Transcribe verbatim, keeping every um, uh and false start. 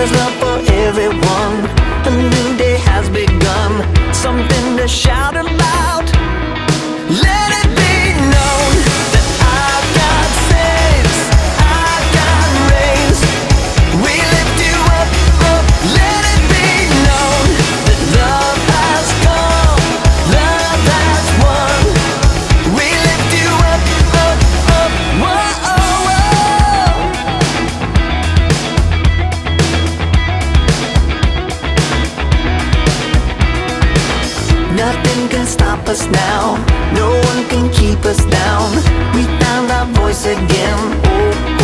There's love for everyone. A new day has begun. Something to shout about. Let it be known that I've got sails, I've got rays. We lift you up, up. Let it be known that love has come, love has won. We lift you up, up, up. Whoa, oh, oh. Nothing can stop us now. No one can keep us down. We found our voice again. Oh.